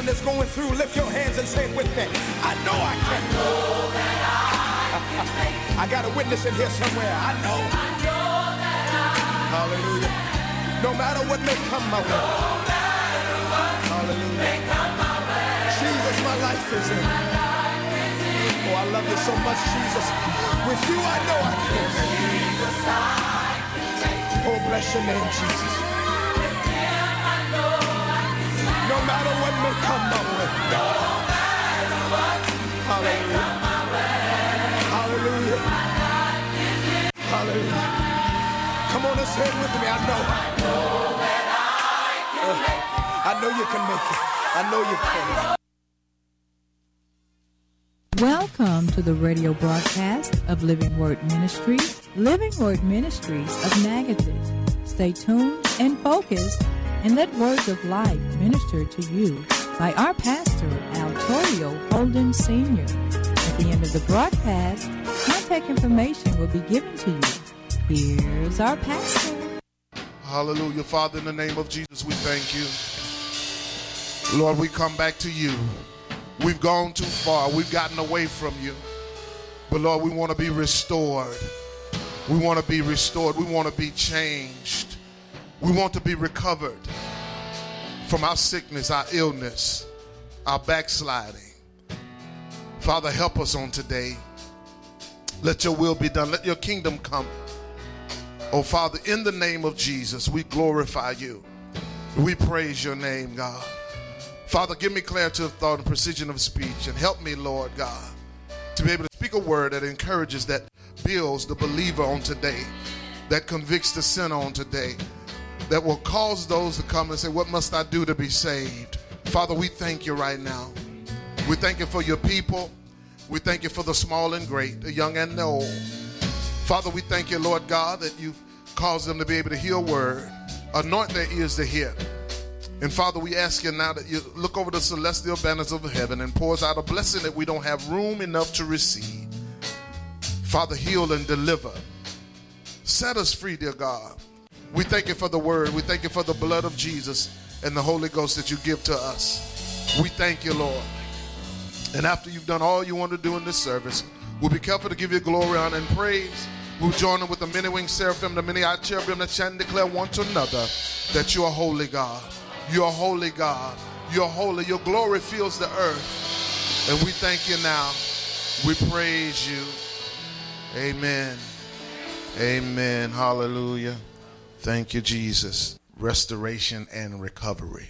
is going through, lift your hands and say it with me. I know I can. I know that I can make it. I got a witness in here somewhere. I know that hallelujah. No matter what may come my way. No matter what hallelujah. May come my way. Jesus, my life is in. Oh, I love you so much, Jesus. With you, I know I can. Jesus, I can take it. Oh, bless your name, Jesus. With him, I know I can stand. No matter what may come my way. No matter what may come my way. Hallelujah. Hallelujah. Come on and say it with me. I know that I can make it. I know you can make it. I know you can. Welcome to the radio broadcast of Living Word Ministries, Living Word Ministries of Magadan. Stay tuned and focused and let words of life minister to you by our pastor, Al Torrio Holden Sr. At the end of the broadcast, contact information will be given to you. Here's our pastor. Hallelujah. Father, in the name of Jesus, we thank you. Lord, we come back to you. We've gone too far. We've gotten away from you. But Lord, we want to be restored. We want to be restored. We want to be changed. We want to be recovered from our sickness, our illness, our backsliding. Father, help us on today. Let your will be done. Let your kingdom come. Oh, Father, in the name of Jesus, we glorify you. We praise your name, God. Father, give me clarity of thought and precision of speech, and help me, Lord God, to be able to speak a word that encourages, that builds the believer on today, that convicts the sinner on today, that will cause those to come and say, what must I do to be saved? Father, we thank you right now. We thank you for your people. We thank you for the small and great, the young and the old. Father, we thank you, Lord God, that you've caused them to be able to hear a word, anoint their ears to hear. And Father, we ask you now that you look over the celestial banners of heaven and pours out a blessing that we don't have room enough to receive. Father, heal and deliver. Set us free, dear God. We thank you for the word. We thank you for the blood of Jesus and the Holy Ghost that you give to us. We thank you, Lord. And after you've done all you want to do in this service, we'll be careful to give you glory, honor, and praise. We'll join in with the many-winged seraphim, the many-eyed cherubim that chant and declare one to another that you are holy, God. You're holy, God. You're holy. Your glory fills the earth. And we thank you now. We praise you. Amen. Amen. Hallelujah. Thank you, Jesus. Restoration and recovery.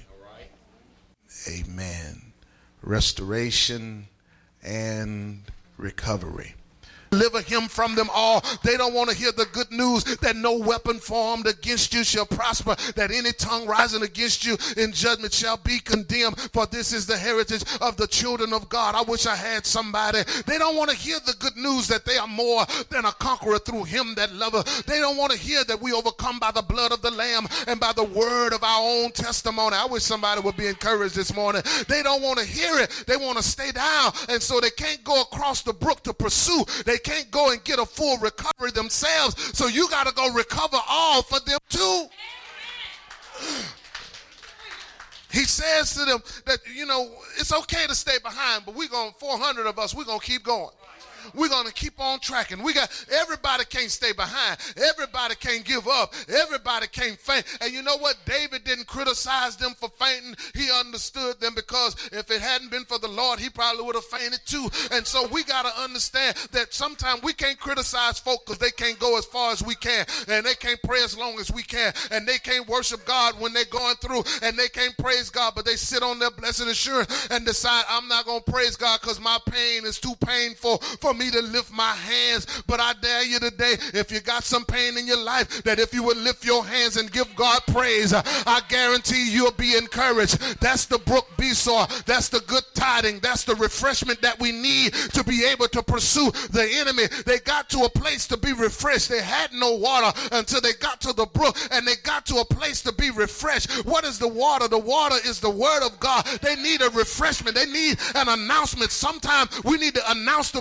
Amen. Restoration and recovery. Deliver him from them all. They don't want to hear the good news that no weapon formed against you shall prosper, that any tongue rising against you in judgment shall be condemned, for this is the heritage of the children of God. I wish I had somebody. They don't want to hear the good news that they are more than a conqueror through him that loveth. They don't want to hear that we overcome by the blood of the Lamb and by the word of our own testimony. I wish somebody would be encouraged this morning. They don't want to hear it. They want to stay down, and so they can't go across the brook to pursue. They can't go and get a full recovery themselves, so you got to go recover all for them too. He says to them that, you know, it's okay to stay behind, but 400 of us, we're going to keep going. We're going to keep on tracking. Everybody can't stay behind. Everybody can't give up. Everybody can't faint. And you know what? David didn't criticize them for fainting. He understood them, because if it hadn't been for the Lord, he probably would have fainted too. And so we got to understand that sometimes we can't criticize folk because they can't go as far as we can, and they can't pray as long as we can, and they can't worship God when they're going through, and they can't praise God, but they sit on their blessed assurance and decide, I'm not going to praise God because my pain is too painful for me to lift my hands. But I dare you today, if you got some pain in your life, that if you would lift your hands and give God praise, I guarantee you'll be encouraged. That's the brook Besor. That's the good tiding. That's the refreshment that we need to be able to pursue the enemy. They got to a place to be refreshed. They had no water until they got to the brook, and they got to a place to be refreshed. What is the water? The water is the word of God. They need a refreshment. They need an announcement. Sometimes we need to announce to people how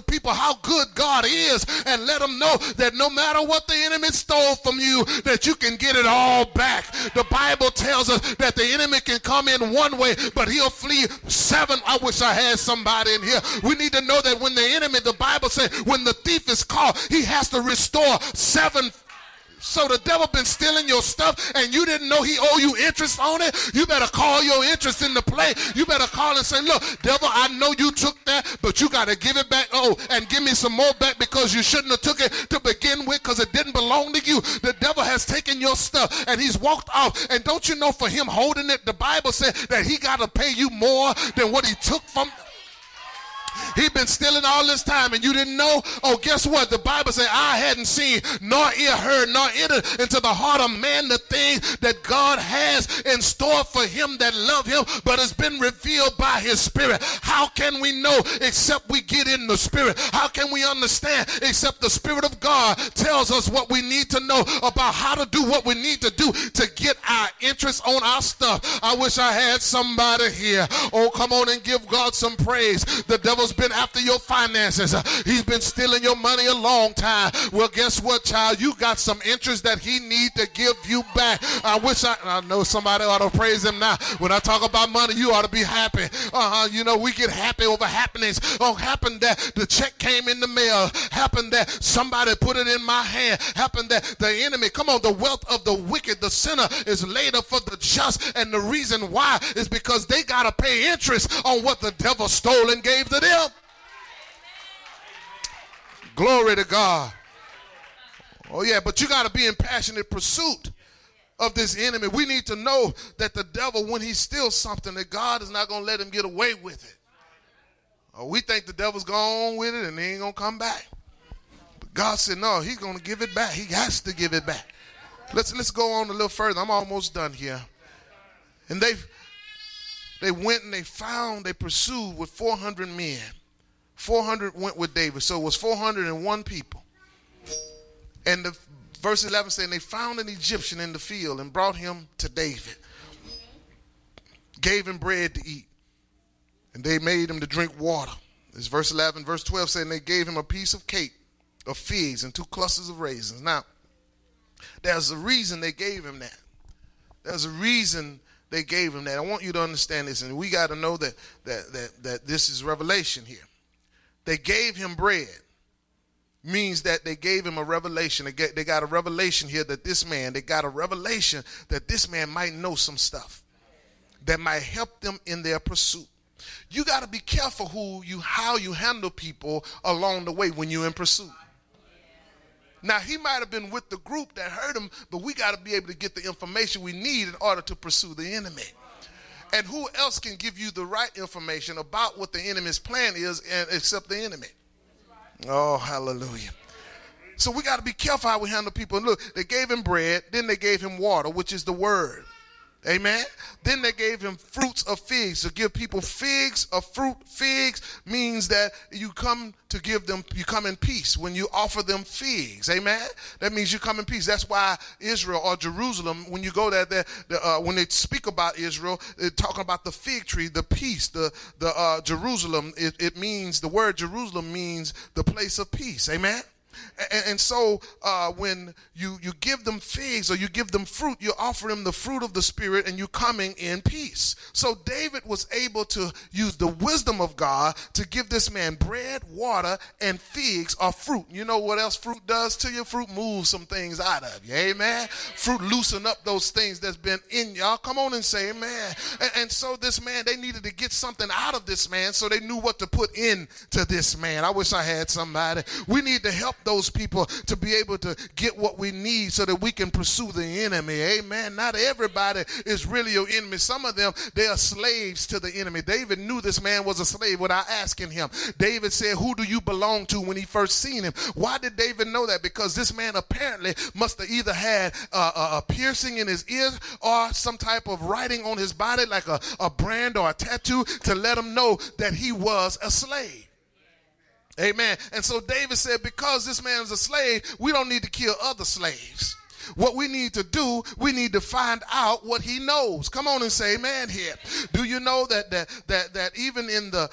how good God is and let them know that no matter what the enemy stole from you, that you can get it all back. The Bible tells us that the enemy can come in one way, but he'll flee seven. I wish I had somebody in here. We need to know that when the enemy, the Bible says, when the thief is caught, he has to restore seven. So the devil been stealing your stuff and you didn't know he owe you interest on it. You better call your interest into play. You better call and say, look, devil, I know you took that, but you got to give it back. Oh, and give me some more back because you shouldn't have took it to begin with because it didn't belong to you. The devil has taken your stuff and he's walked off. And don't you know for him holding it, the Bible said that he got to pay you more than what he took from. He'd been stealing all this time and you didn't know. Oh, guess what? The Bible said, I hadn't seen, nor ear heard, nor entered into the heart of man the thing that God has in store for him that love him, but it's been revealed by his Spirit. How can we know except we get in the Spirit? How can we understand except the Spirit of God tells us what we need to know about how to do what we need to do to get our interest on our stuff? I wish I had somebody here. Oh, come on and give God some praise. The devil's been after your finances. He's been stealing your money a long time. Well, guess what, child? You got some interest that he need to give you back. I know somebody ought to praise him now. When I talk about money, you ought to be happy. You know, we get happy over happenings. Oh, happened that the check came in the mail. Happened that somebody put it in my hand. Happened that the enemy, come on, the wealth of the wicked, the sinner is laid up for the just. And the reason why is because they got to pay interest on what the devil stole and gave to them. Glory to God. Oh yeah, but you got to be in passionate pursuit of this enemy. We need to know that the devil, when he steals something, that God is not going to let him get away with it. We think the devil's gone with it and he ain't going to come back. But God said, no, he's going to give it back. He has to give it back. Let's go on a little further. I'm almost done here. And they went and they pursued with 400 men. 400 went with David, so it was 401 people. And the verse 11 saying they found an Egyptian in the field and brought him to David. Gave him bread to eat. And they made him to drink water. This verse 11. Verse 12 saying they gave him a piece of cake of figs and 2 clusters of raisins. Now, there's a reason they gave him that. There's a reason they gave him that. I want you to understand this, and we got to know that this is revelation here. They gave him bread means that they gave him a revelation. They got a revelation here that they got a revelation that this man might know some stuff that might help them in their pursuit. You got to be careful how you handle people along the way when you're in pursuit. Now, he might have been with the group that hurt him, but we got to be able to get the information we need in order to pursue the enemy. And who else can give you the right information about what the enemy's plan is except the enemy? Oh, hallelujah. So we got to be careful how we handle people. And look, they gave him bread, then they gave him water, which is the word. Amen. Then they gave him fruits of figs. To give people figs, a fruit, figs means that you come in peace when you offer them figs. Amen. That means you come in peace. That's why Israel or Jerusalem, when you go there, when they speak about Israel, they're talking about the fig tree, the peace, the Jerusalem. It means, the word Jerusalem means the place of peace. Amen. And so when you give them figs or you give them fruit, you offer them the fruit of the Spirit and you're coming in peace. So David was able to use the wisdom of God to give this man bread, water, and figs or fruit. You know what else fruit does to you? Fruit moves some things out of you. Amen. Fruit loosen up those things that's been in y'all. Come on and say amen. And so this man, they needed to get something out of this man, so they knew what to put into this man. I wish I had somebody. We need to help those people to be able to get what we need so that we can pursue the enemy. Amen. Not everybody is really your enemy. Some of them, they are slaves to the enemy. David knew this man was a slave without asking him. David said, who do you belong to, when he first seen him? Why did David know that? Because this man apparently must have either had a piercing in his ear or some type of writing on his body, like a brand or a tattoo, to let him know that he was a slave. Amen. And so David said, because this man is a slave, we don't need to kill other slaves. What we need to do, we need to find out what he knows. Come on and say amen here. Do you know that even in the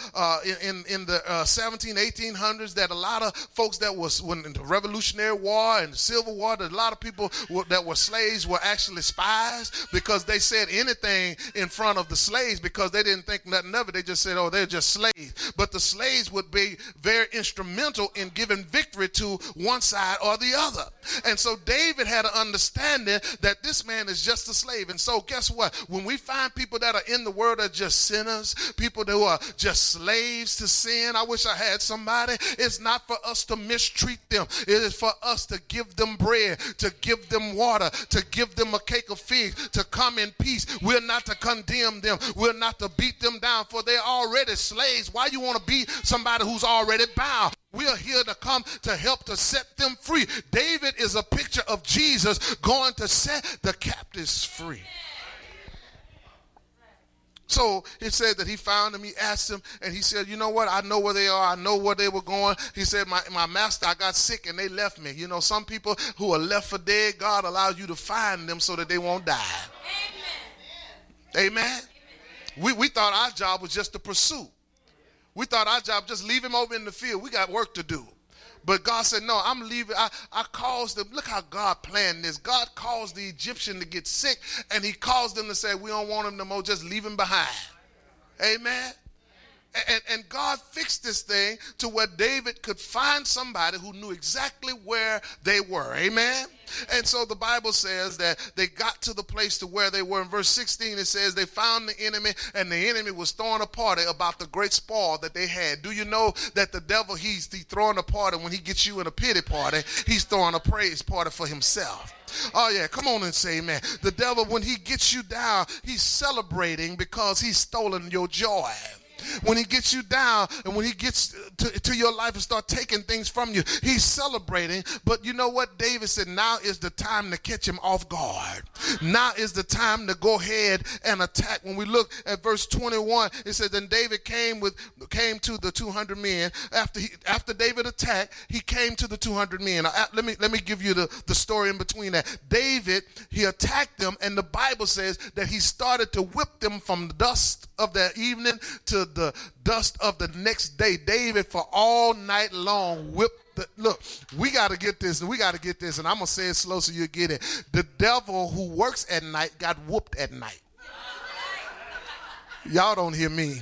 1800s, that a lot of folks that was when in the Revolutionary War and the Civil War, that a lot of people that were slaves were actually spies, because they said anything in front of the slaves because they didn't think nothing of it. They just said, oh, they're just slaves. But the slaves would be very instrumental in giving victory to one side or the other. And so David had an understanding that this man is just a slave. And so guess what? When we find people that are in the world are just sinners, people who are just slaves to sin, I wish I had somebody. It's not for us to mistreat them. It is for us to give them bread, to give them water, to give them a cake of figs, to come in peace. We're not to condemn them. We're not to beat them down, for they're already slaves. Why you want to beat somebody who's already bound? We are here to come to help to set them free. David is a picture of Jesus going to set the captives free. So it said that he found him, he asked him, and he said, you know what, I know where they are, I know where they were going. He said, my master, I got sick and they left me. You know, some people who are left for dead, God allows you to find them so that they won't die. Amen. Amen. We thought our job was just to pursue. We thought our job, just leave him over in the field. We got work to do. But God said, no, I'm leaving. I caused them. Look how God planned this. God caused the Egyptian to get sick, and he caused them to say, we don't want him no more. Just leave him behind. Amen. And God fixed this thing to where David could find somebody who knew exactly where they were. Amen. And so the Bible says that they got to the place to where they were. In verse 16, it says they found the enemy, and the enemy was throwing a party about the great spoil that they had. Do you know that the devil, he's throwing a party when he gets you in a pity party, he's throwing a praise party for himself. Oh, yeah, come on and say amen. The devil, when he gets you down, he's celebrating because he's stolen your joy. When he gets you down and when he gets to your life and start taking things from you, he's celebrating. But you know what? David said, now is the time to catch him off guard. Now is the time to go ahead and attack. When we look at verse 21, it says, then David came to the 200 men. After David attacked, he came to the 200 men. Let me give you the story in between that. David, he attacked them, and the Bible says that he started to whip them from the dust of that evening to the dust of the next day. David for all night long whipped look, we got to get this, and I'm going to say it slow so you get it. The devil who works at night got whooped at night. Y'all don't hear me.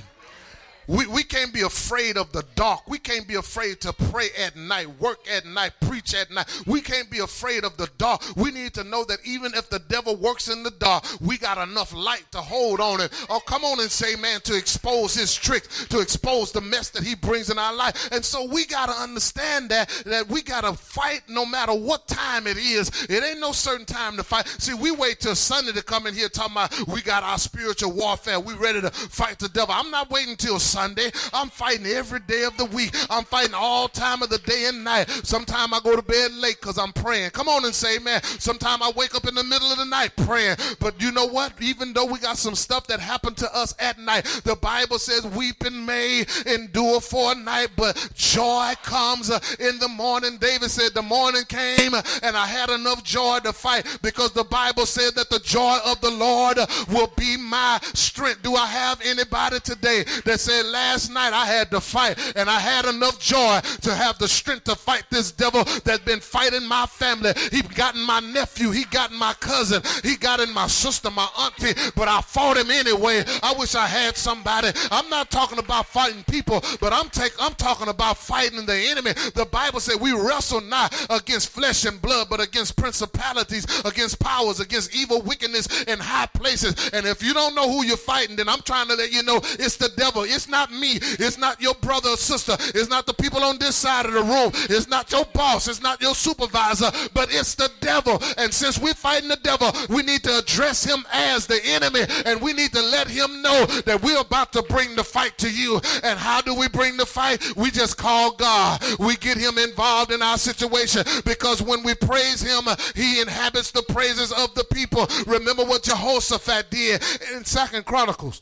We can't be afraid of the dark. We can't be afraid to pray at night, work at night, preach at night. We can't be afraid of the dark. We need to know that even if the devil works in the dark, we got enough light to hold on it. Oh, come on and say, man, to expose his tricks, to expose the mess that he brings in our life. And so we got to understand that we got to fight no matter what time it is. It ain't no certain time to fight. See, we wait till Sunday to come in here talking about we got our spiritual warfare. We ready to fight the devil. I'm not waiting till Sunday. I'm fighting every day of the week. I'm fighting all time of the day and night. Sometimes I go to bed late because I'm praying. Come on and say, man. Sometimes I wake up in the middle of the night praying. But you know what? Even though we got some stuff that happened to us at night, the Bible says weeping may endure for a night, but joy comes in the morning. David said the morning came and I had enough joy to fight, because the Bible said that the joy of the Lord will be my strength. Do I have anybody today that said, last night I had to fight and I had enough joy to have the strength to fight this devil that's been fighting my family? He got in my nephew, he got in my cousin, he got in my sister, my auntie, but I fought him anyway. I wish I had somebody. I'm not talking about fighting people, but I'm talking about fighting the enemy. The Bible said we wrestle not against flesh and blood, but against principalities, against powers, against evil wickedness in high places. And if you don't know who you're fighting, then I'm trying to let you know it's the devil. It's not me. It's not your brother or sister. It's not the people on this side of the room. It's not your boss. It's not your supervisor, but it's the devil. And since we're fighting the devil, we need to address him as the enemy, and we need to let him know that we're about to bring the fight to you. And how do we bring the fight? We just call God. We get him involved in our situation, because when we praise him, he inhabits the praises of the people. Remember what Jehoshaphat did in 2 Chronicles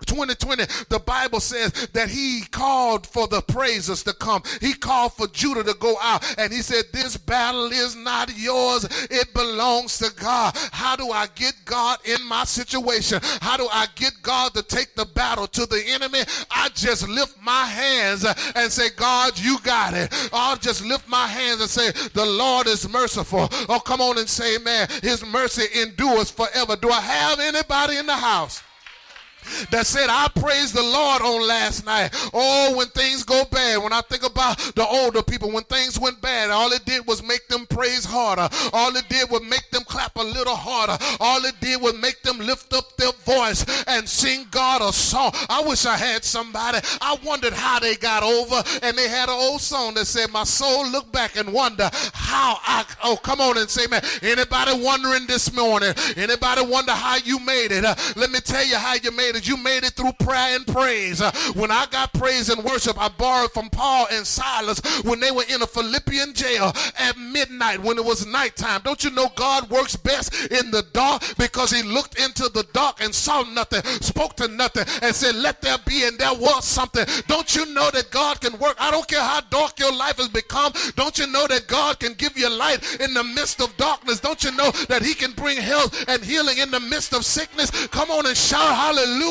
2020, the Bible says that he called for the praisers to come. He called for Judah to go out, and he said, this battle is not yours. It belongs to God. How do I get God in my situation? How do I get God to take the battle to the enemy? I just lift my hands and say, God, you got it. I'll just lift my hands and say, the Lord is merciful. Oh, come on and say, man, his mercy endures forever. Do I have anybody in the house that said, I praised the Lord on last night? Oh, when things go bad, when I think about the older people, when things went bad, all it did was make them praise harder. All it did was make them clap a little harder. All it did was make them lift up their voice and sing God a song. I wish I had somebody. I wondered how they got over, and they had an old song that said, my soul look back and wonder how I, oh, come on and say, man, anybody wondering this morning? Anybody wonder how you made it? Let me tell you how you made it. You made it through prayer and praise. When I got praise and worship, I borrowed from Paul and Silas when they were in a Philippian jail at midnight when it was nighttime. Don't you know God works best in the dark? Because he looked into the dark and saw nothing, spoke to nothing, and said, let there be, and there was something. Don't you know that God can work? I don't care how dark your life has become. Don't you know that God can give you light in the midst of darkness? Don't you know that he can bring health and healing in the midst of sickness? Come on and shout hallelujah.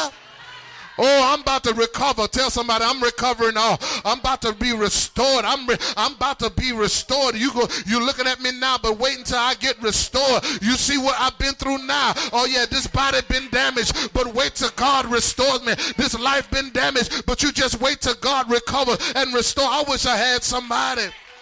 Oh, I'm about to recover. Tell somebody, I'm recovering all. I'm about to be restored. I'm about to be restored. You're looking at me now, but wait until I get restored. You see what I've been through now. Oh yeah, this body been damaged, but wait till God restores me. This life been damaged, but you just wait till God recover and restore. I wish I had somebody.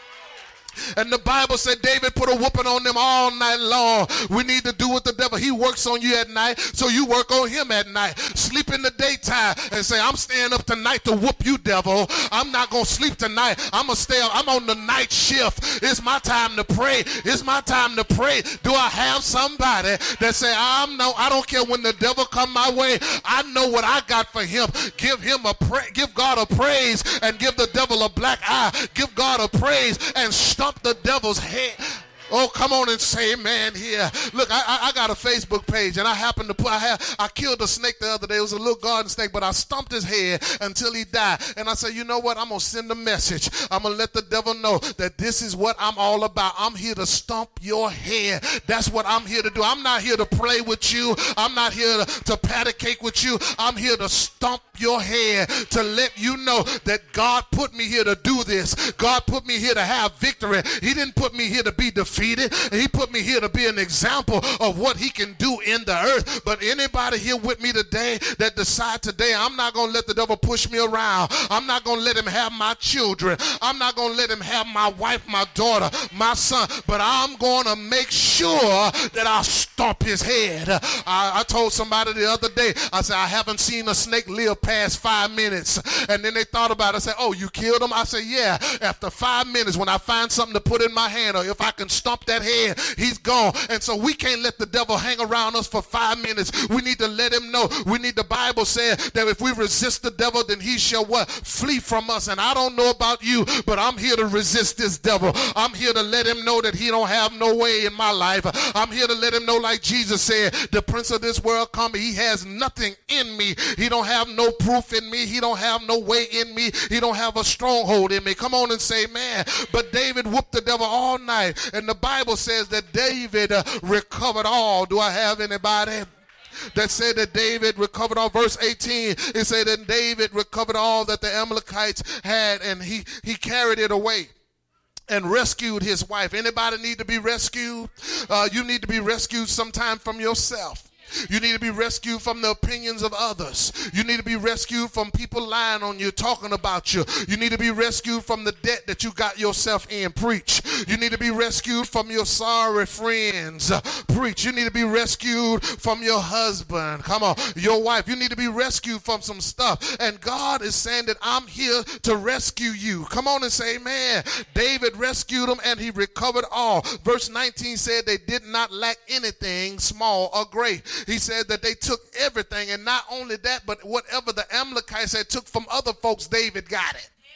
And the Bible said David put a whooping on them all night long. We need to do what the devil, he works on you at night, so you work on him at night. Sleep in the daytime and say, I'm staying up tonight to whoop you, devil. I'm not going to sleep tonight. I'm going to stay up. I'm on the night shift. It's my time to pray. It's my time to pray. Do I have somebody that say, I don't care when the devil come my way. I know what I got for him. Give God a praise and give the devil a black eye. Give God a praise and stomp the devil's head. Oh, come on and say amen here. Look, I got a Facebook page, and I happened to put, I killed a snake the other day. It was a little garden snake, but I stomped his head until he died. And I said, you know what? I'm going to send a message. I'm going to let the devil know that this is what I'm all about. I'm here to stomp your head. That's what I'm here to do. I'm not here to play with you. I'm not here to pat a cake with you. I'm here to stomp your head, to let you know that God put me here to do this. God put me here to have victory. He didn't put me here to be defeated. He put me here to be an example of what he can do in the earth. But anybody here with me today that decide today, I'm not going to let the devil push me around. I'm not going to let him have my children. I'm not going to let him have my wife, my daughter, my son. But I'm going to make sure that I stomp his head. I told somebody the other day, I said, I haven't seen a snake live past 5 minutes. And then they thought about it. I said, oh, you killed him? I said, yeah. After 5 minutes, when I find something to put in my hand, or if I can stomp that head, he's gone. And so we can't let the devil hang around us for 5 minutes. We need to let him know. The Bible said that if we resist the devil, then he shall what? Flee from us. And I don't know about you, but I'm here to resist this devil. I'm here to let him know that he don't have no way in my life. I'm here to let him know, like Jesus said, the prince of this world come, he has nothing in me. He don't have no proof in me. He don't have no way in me. He don't have a stronghold in me. Come on and say, man. But David whooped the devil all night. And the Bible says that David recovered all. Do I have anybody that said that David recovered all? Verse 18, it said that David recovered all that the Amalekites had, and he carried it away and rescued his wife. Anybody need to be rescued? You need to be rescued sometime from yourself. You need to be rescued from the opinions of others. You need to be rescued from people lying on you, talking about you. You need to be rescued from the debt that you got yourself in. Preach. You need to be rescued from your sorry friends. Preach. You need to be rescued from your husband. Come on. Your wife. You need to be rescued from some stuff. And God is saying that I'm here to rescue you. Come on and say amen. David rescued them and he recovered all. Verse 19 said they did not lack anything, small or great. He said that they took everything, and not only that, but whatever the Amalekites had took from other folks, David got it.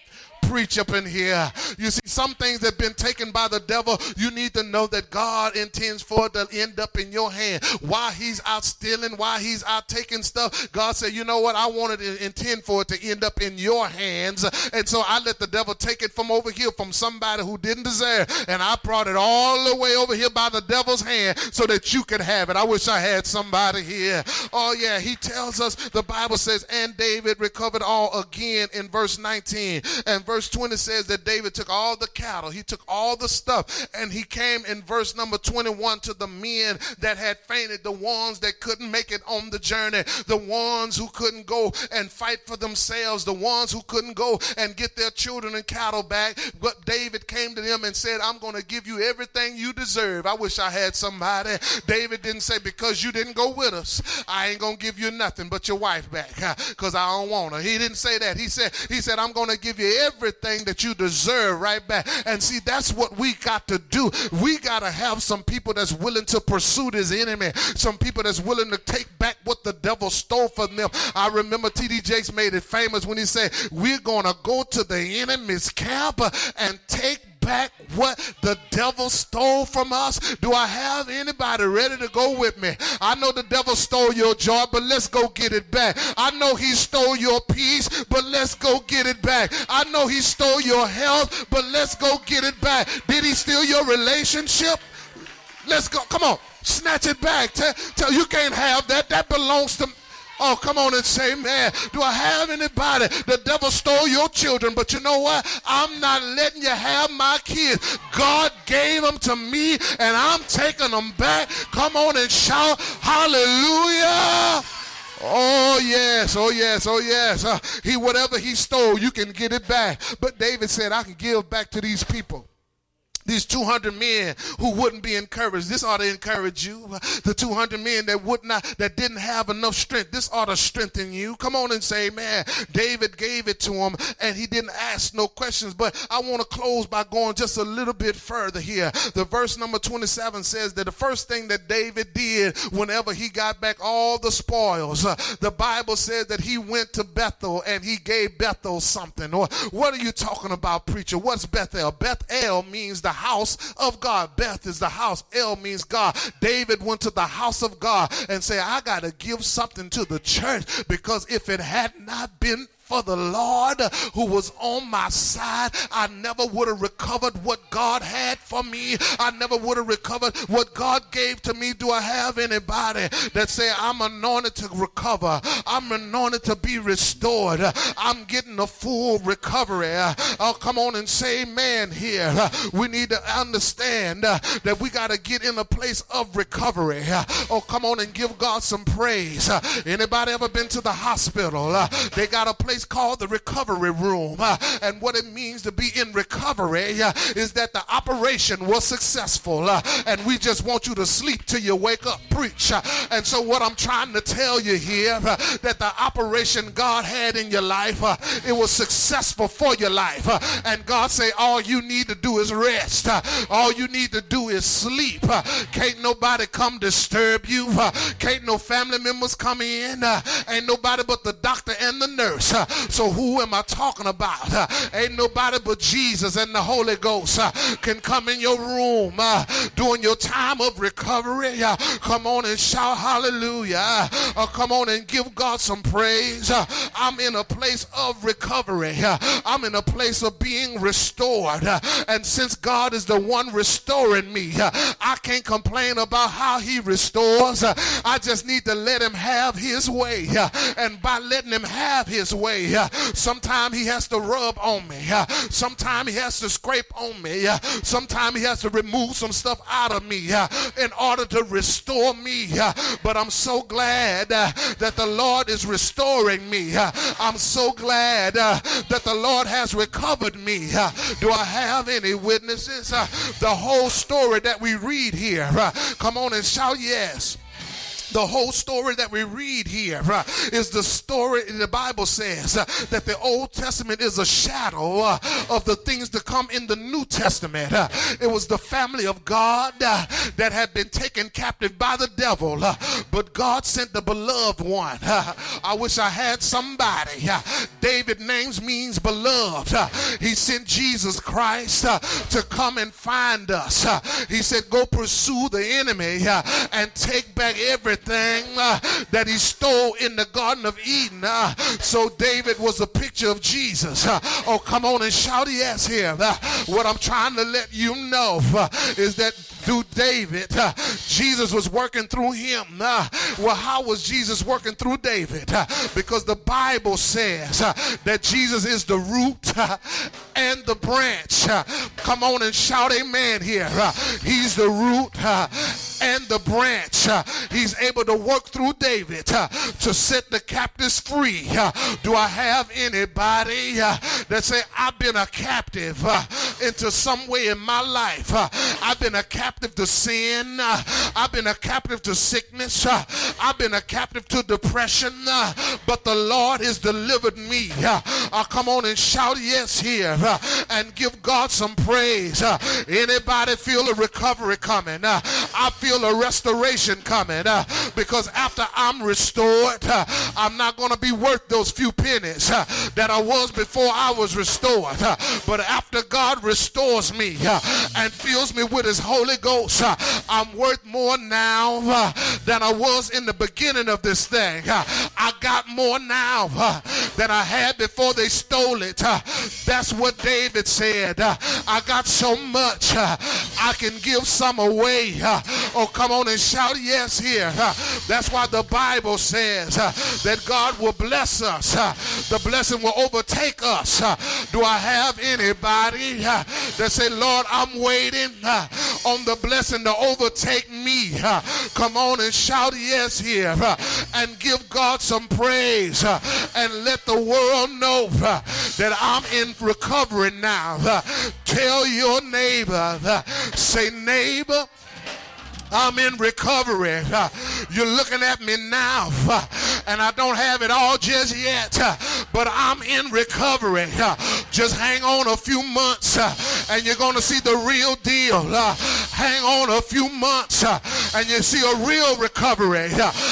preach up in here. You see, some things that have been taken by the devil, you need to know that God intends for it to end up in your hand. While he's out stealing, while he's out taking stuff, God said, you know what? I wanted to intend for it to end up in your hands. And so I let the devil take it from over here from somebody who didn't deserve, and I brought it all the way over here by the devil's hand so that you could have it. I wish I had somebody here. Oh yeah, he tells us, the Bible says, and David recovered all again in verse 19. And verse 20 says that David took all the cattle, he took all the stuff, and he came in verse number 21 to the men that had fainted, the ones that couldn't make it on the journey, the ones who couldn't go and fight for themselves, the ones who couldn't go and get their children and cattle back. But David came to them and said, I'm going to give you everything you deserve. I wish I had somebody. David didn't say, because you didn't go with us, I ain't going to give you nothing but your wife back because I don't want her. He didn't say that. He said, I'm going to give you everything that you deserve right back. And see, that's what we got to do. We got to have some people that's willing to pursue this enemy, some people that's willing to take back what the devil stole from them. I remember T.D. Jakes made it famous when he said, we're going to go to the enemy's camp and take back what the devil stole from us. Do I have anybody ready to go with me? I know the devil stole your joy, but let's go get it back. I know he stole your peace, but let's go get it back. I know he stole your health, but let's go get it back. Did he steal your relationship? Let's go. Come on. Snatch it back. Tell you can't have that. That belongs to me. Oh, come on and say, man, do I have anybody? The devil stole your children, but you know what? I'm not letting you have my kids. God gave them to me, and I'm taking them back. Come on and shout, hallelujah. Oh, yes, oh, yes, oh, yes. Whatever he stole, you can get it back. But David said, I can give back to these people. These 200 men who wouldn't be encouraged. This ought to encourage you. The 200 men that didn't have enough strength. This ought to strengthen you. Come on and say, man, David gave it to him and he didn't ask no questions. But I want to close by going just a little bit further here. The verse number 27 says that the first thing that David did whenever he got back all the spoils, the Bible says that he went to Bethel and he gave Bethel something. Or what are you talking about, preacher? What's Bethel? Bethel means the house of God. Beth is the house. El means God. David went to the house of God and said, I got to give something to the church, because if it had not been for the Lord who was on my side, I never would have recovered what God had for me. I never would have recovered what God gave to me. Do I have anybody that say, I'm anointed to recover? I'm anointed to be restored. I'm getting a full recovery. Oh, come on and say amen here. We need to understand that we got to get in a place of recovery. Oh, come on and give God some praise. Anybody ever been to the hospital? They got a place called the recovery room, and what it means to be in recovery is that the operation was successful, and we just want you to sleep till you wake up, preach. And so what I'm trying to tell you here, that the operation God had in your life, it was successful for your life, and God say all you need to do is rest. All you need to do is sleep. Can't nobody come disturb you. Can't no family members come in. Ain't nobody but the doctor and the nurse. So who am I talking about? Ain't nobody but Jesus and the Holy Ghost can come in your room during your time of recovery. Come on and shout hallelujah. Come on and give God some praise. I'm in a place of recovery. I'm in a place of being restored. And since God is the one restoring me, I can't complain about how he restores. I just need to let him have his way. And by letting him have his way, sometimes he has to rub on me. Sometimes he has to scrape on me. Sometimes he has to remove some stuff out of me in order to restore me. But I'm so glad that the Lord is restoring me. I'm so glad that the Lord has recovered me. Do I have any witnesses? The whole story that we read here. Come on and shout yes. The whole story that we read here is the story. The Bible says that the Old Testament is a shadow of the things to come in the New Testament. It was the family of God that had been taken captive by the devil, but God sent the beloved one. I wish I had somebody. David's name means beloved. He sent Jesus Christ to come and find us. He said, go pursue the enemy and take back everything that he stole in the Garden of Eden. So David was a picture of Jesus. Oh, come on and shout yes here. What I'm trying to let you know is that through David, Jesus was working through him. Well, how was Jesus working through David? Because the Bible says that Jesus is the root and the branch. Come on and shout amen here. He's the root and the branch. He's able to work through David to set the captives free. Do I have anybody that say, I've been a captive into some way in my life? I've been a captive to sin. I've been a captive to sickness. I've been a captive to depression, but the Lord has delivered me. Come on and shout yes here and give God some praise. Anybody feel a recovery coming? I feel a restoration coming, because after I'm restored, I'm not going to be worth those few pennies that I was before I was restored. But after God restores me and fills me with his Holy Ghost, I'm worth more now than I was in the beginning of this thing. I got more now than I had before they stole it. That's what David said. I got so much I can give some away. Oh, come on and shout yes here. That's why the Bible says that God will bless us. The blessing will overtake us. Do I have anybody that say, Lord, I'm waiting on the blessing to overtake me? Come on and shout yes here and give God some praise and let the world know that I'm in recovery now. Tell your neighbor, say, neighbor, I'm in recovery. You're looking at me now, and I don't have it all just yet, but I'm in recovery. Just hang on a few months, and you're going to see the real deal. Hang on a few months, and you see a real recovery.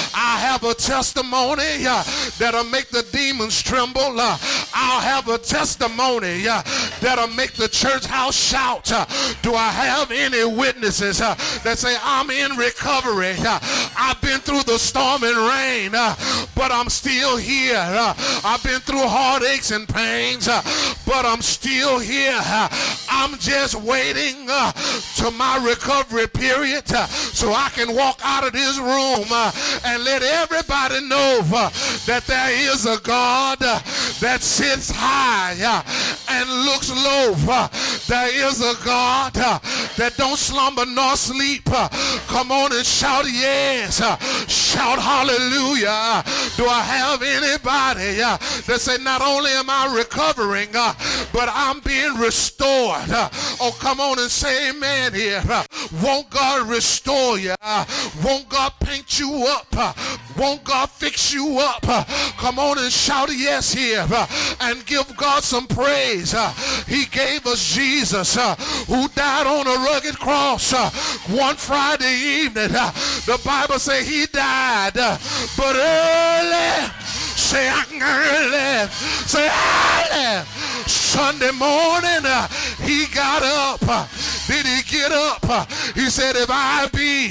I have a testimony that'll make the demons tremble. I'll have a testimony that'll make the church house shout. Do I have any witnesses that say, I'm in recovery? I've been through the storm and rain, but I'm still here. I've been through heartaches and pains, but I'm still here. I'm just waiting to my recovery period so I can walk out of this room and let everybody know that there is a God that sits high and looks low. There is a God that don't slumber nor sleep. Come on and shout yes. Shout hallelujah. Do I have anybody that say, not only am I recovering, but I'm being restored? Oh, come on and say amen here. Won't God restore you? Won't God paint you up? Won't God fix you up? Come on and shout yes here and give God some praise. He gave us Jesus who died on a rugged cross one Friday evening. The Bible says he died, but early. Say early. Say early. Sunday morning, he got up. Did he get up? He said, if I be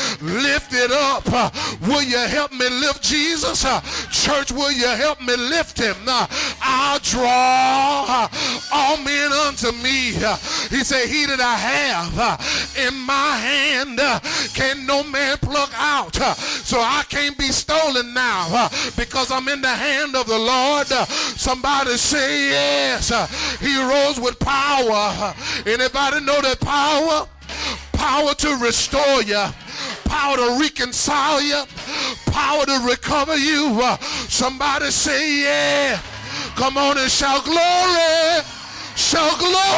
lifted up, will you help me lift Jesus? Church, will you help me lift him? I'll draw all men unto me. He said, he that I have in my hand can no man pluck out. So I can't be stolen now because I'm in the hand of the Lord. Somebody say yes. He rose with power. Anybody know that power? Power to restore you, power to reconcile you, power to recover you. Somebody say yeah. Come on and shout glory. Shout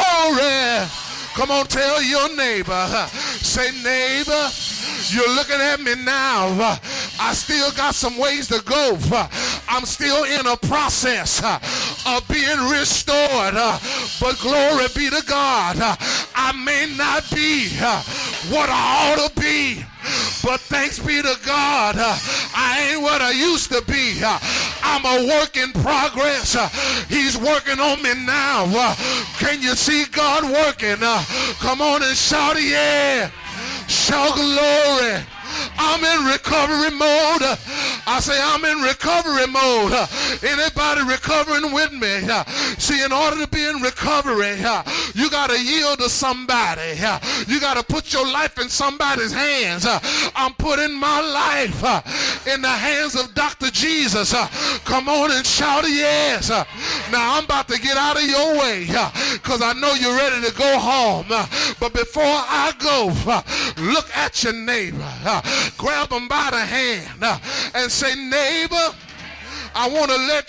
glory. Come on, tell your neighbor. Say, neighbor, you're looking at me now. I still got some ways to go. I'm still in a process of being restored. But glory be to God. I may not be what I ought to be, but thanks be to God, I ain't what I used to be. I'm a work in progress. He's working on me now. Can you see God working? Come on and shout, yeah. Shout glory. I'm in recovery mode. I say I'm in recovery mode. Anybody recovering with me? See, in order to be in recovery, you got to yield to somebody. You got to put your life in somebody's hands. I'm putting my life in the hands of Dr. Jesus. Come on and shout yes. Now I'm about to get out of your way because I know you're ready to go home. But before I go, look at your neighbor. Grab them by the hand and say, neighbor, I want to let